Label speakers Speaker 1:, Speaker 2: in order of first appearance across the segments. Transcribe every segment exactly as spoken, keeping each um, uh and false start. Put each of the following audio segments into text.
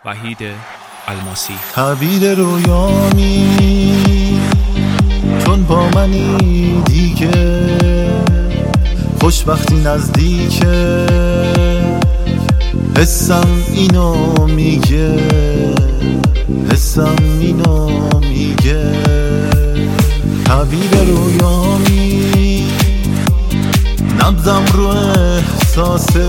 Speaker 1: وحید الماسی.
Speaker 2: تعبیر رویامی چون با منی دیگه، خوشبختی نزدیکه، حسم اینو میگه، حسم اینو میگه. تعبیر رویامی نبضم رو احساسه،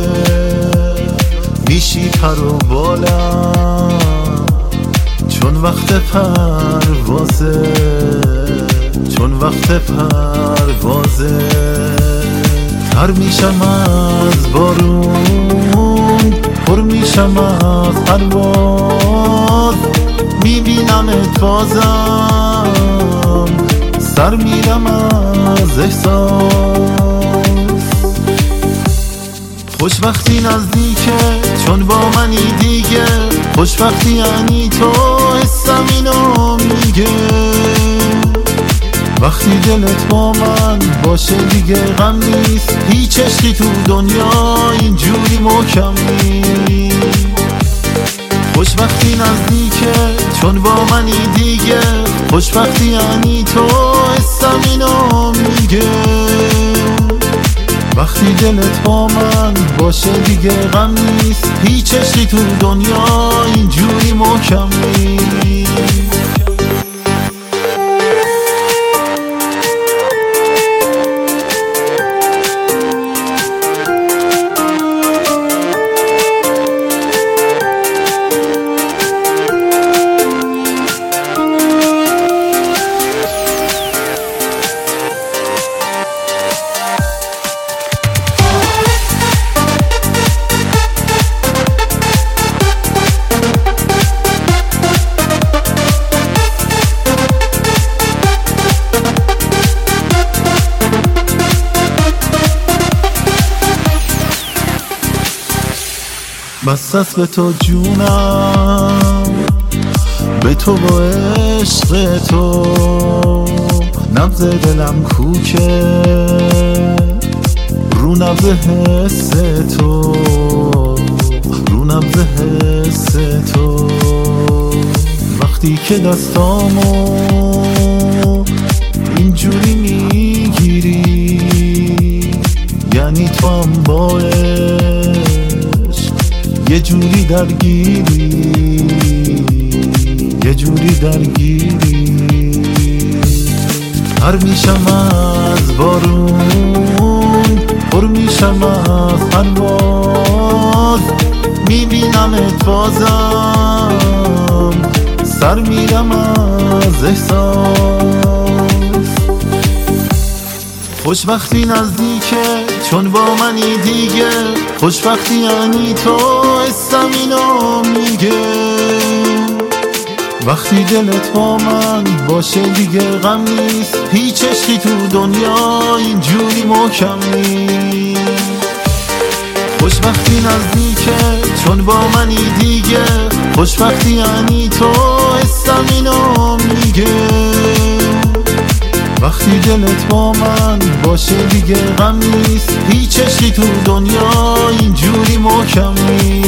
Speaker 2: میشی پر و بالم چون وقت پروازه، چون وقت پروازه. تر میشم از بارون، پر میشم از پرواز، میبینمت بازم، سر میرم از احساس. خوشبختی نزدیکه چون با منی دیگه، خوشبختی یعنی تو، حسم اینو میگه. وقتی دلت با من باشه دیگه غم نیست، هیچ عشقی تو دنیا اینجوری محکم نیست. خوشبختی نزدیکه چون با منی دیگه، خوشبختی یعنی تو، حسم اینو میگه. وقتی دلت با من باشه دیگه غم نیست، هیچ عشقی تو دنیا اینجوری محکم نیست. بس است به تو جونم، به تو با عشق تو، نبض دلم کوکه رو نبض حس تو، رو نبض حس تو. وقتی که دستامو اینجوری میگیری، یعنی تو هم با یه جوری درگیری، یه جوری درگیری. هر میشم از بارون، پر میشم از پرواز، میبینمت بازم، سر میرم از احساس. خوشبختی نزدیکه چون با منی دیگه، خوشبختی یعنی تو، حسم اینو میگه. وقتی دلت با من باشه دیگه غم نیست، هیچ عشقی تو دنیا اینجوری محکم نیست. خوشبختی نزدیکه چون با منی دیگه، خوشبختی یعنی تو، حسم اینو میگه. وقتی دلت با من باشه دیگه غم نیست، هیچ عشقی تو دنیا اینجوری محکم نیست.